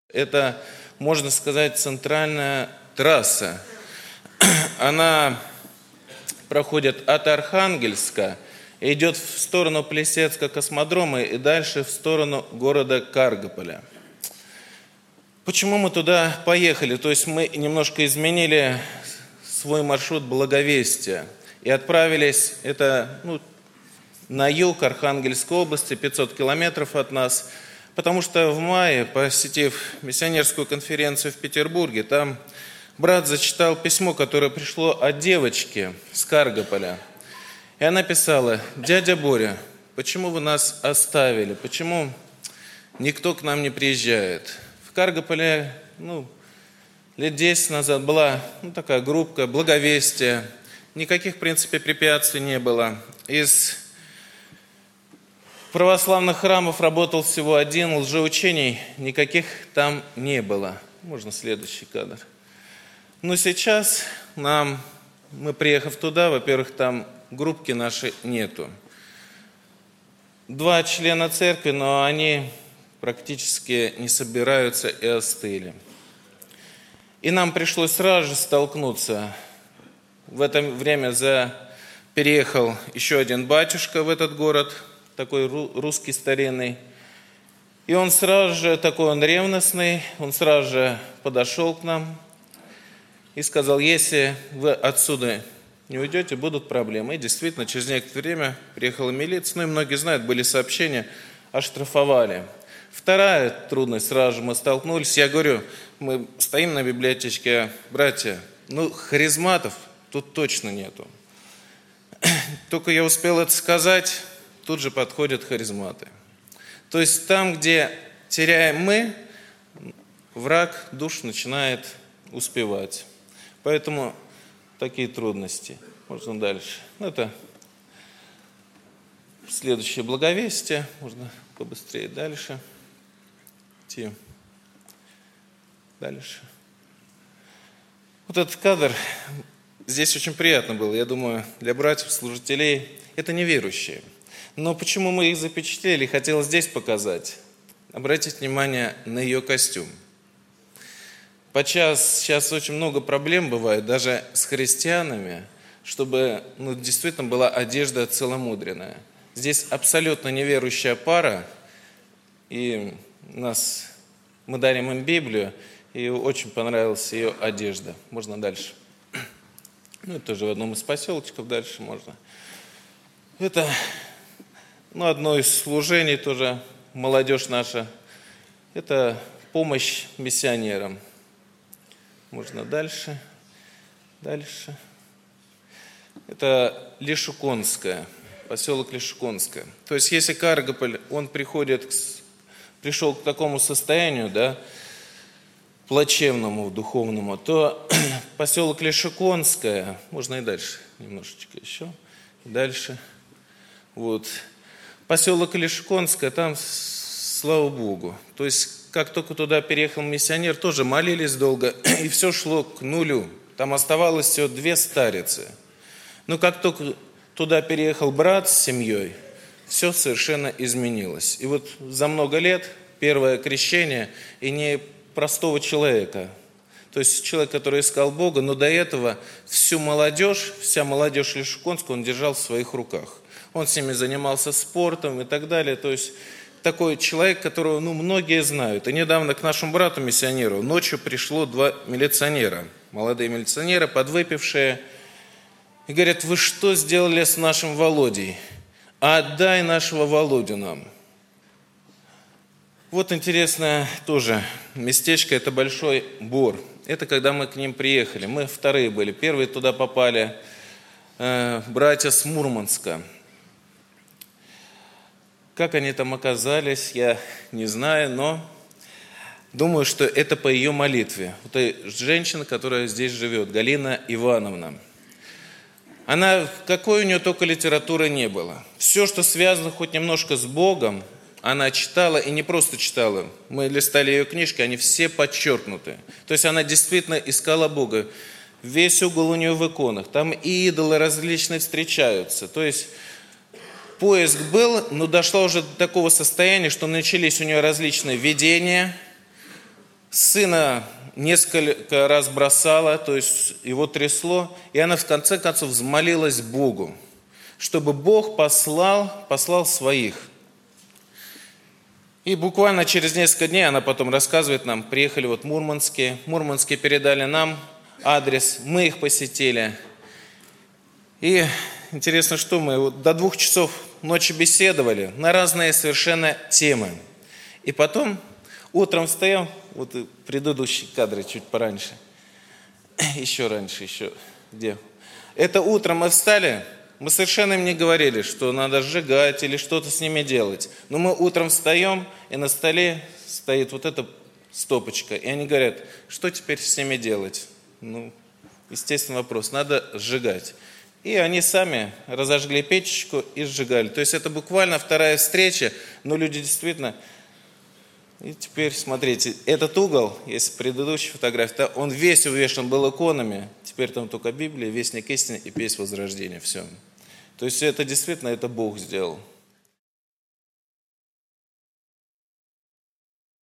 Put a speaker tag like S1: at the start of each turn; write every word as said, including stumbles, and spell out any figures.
S1: Это, можно сказать, центральная трасса. Она проходит от Архангельска, идет в сторону Плесецка космодрома и дальше в сторону города Каргополя. Почему мы туда поехали? То есть мы немножко изменили свой маршрут Благовестия и отправились, это ну, на юг Архангельской области, пятьсот километров от нас, потому что в мае, посетив миссионерскую конференцию в Петербурге, там брат зачитал письмо, которое пришло от девочки с Каргополя. И она писала: «Дядя Боря, почему вы нас оставили? Почему никто к нам не приезжает?» В Каргополе, ну, лет десять назад была ну, такая группа Благовестия. Никаких, в принципе, препятствий не было. Из православных храмов работал всего один, лжеучений никаких там не было. Можно следующий кадр. Но сейчас нам, мы приехав туда, во-первых, там группки нашей нету. Два члена церкви, но они практически не собираются и остыли. И нам пришлось сразу же столкнуться. В это время за... переехал еще один батюшка в этот город, такой русский старинный. И он сразу же, такой он ревностный, он сразу же подошел к нам и сказал: если вы отсюда не уйдете, будут проблемы. И действительно, через некоторое время приехала милиция, ну и многие знают, были сообщения, оштрафовали. Вторая трудность, сразу же мы столкнулись. Я говорю, мы стоим на библиотечке, братья, ну харизматов тут точно нету. Только я успел это сказать, тут же подходят харизматы. То есть там, где теряем мы, враг душ начинает успевать. Поэтому такие трудности. Можно дальше. Это следующее Благовестие. Можно побыстрее дальше идти. Дальше. Вот этот кадр, здесь очень приятно было. Я думаю, для братьев, служителей, это неверующие. Но почему мы их запечатлели, хотел здесь показать. Обратите внимание на ее костюм. Подчас сейчас очень много проблем бывает, даже с христианами, чтобы ну, действительно была одежда целомудренная. Здесь абсолютно неверующая пара, и нас, мы дарим им Библию, и очень понравилась ее одежда. Можно дальше. Ну, это тоже в одном из поселочков, дальше можно. Это ну, одно из служений тоже, молодежь наша. Это помощь миссионерам. Можно дальше. Дальше. Это Лишуконская, поселок Лишуконская. То есть, если Каргополь, он приходит, к, пришел к такому состоянию, да, плачевному, духовному, то поселок Лишуконская, можно и дальше, немножечко еще, дальше. Вот. Поселок Лишуконская, там, слава Богу, то есть, как только туда переехал миссионер, тоже молились долго, и все шло к нулю. Там оставалось всего две старицы. Но как только туда переехал брат с семьей, все совершенно изменилось. И вот за много лет первое крещение, и не простого человека, то есть человек, который искал Бога, но до этого всю молодежь, вся молодежь Лишуконска он держал в своих руках. Он с ними занимался спортом и так далее, то есть такой человек, которого ну, многие знают. И недавно к нашему брату-миссионеру ночью пришло два милиционера, молодые милиционеры, подвыпившие, и говорят: вы что сделали с нашим Володей? Отдай нашего Володю нам. Вот интересное тоже местечко, это Большой Бор. Это когда мы к ним приехали, мы вторые были, первые туда попали э, братья с Мурманска. Как они там оказались, я не знаю, но думаю, что это по ее молитве. Вот эта женщина, которая здесь живет, Галина Ивановна. Она, какой у нее только литературы не было. Все, что связано хоть немножко с Богом, она читала, и не просто читала. Мы листали ее книжки, они все подчеркнуты. То есть она действительно искала Бога. Весь угол у нее в иконах. Там и идолы различные встречаются. То есть поиск был, но дошло уже до такого состояния, что начались у нее различные видения, Сына несколько раз бросала, то есть его трясло, и она в конце концов взмолилась Богу, чтобы Бог послал, послал своих. И буквально через несколько дней, она потом рассказывает нам, приехали вот мурманские, мурманские передали нам адрес, мы их посетили. И интересно, что мы вот до двух часов ночи беседовали на разные совершенно темы. И потом утром встаем, вот и предыдущие кадры чуть пораньше, еще раньше, еще где. Это утром мы встали, мы совершенно им не говорили, что надо сжигать или что-то с ними делать. Но мы утром встаем, и на столе стоит вот эта стопочка. И они говорят, что теперь с ними делать? Ну, естественный вопрос, надо сжигать. И они сами разожгли печечку и сжигали. То есть это буквально вторая встреча, но люди действительно... И теперь смотрите, этот угол, если предыдущая фотография, то он весь увешан был иконами, теперь там только Библия, Вестник истины и Песнь Возрождения, все. То есть это действительно, это Бог сделал.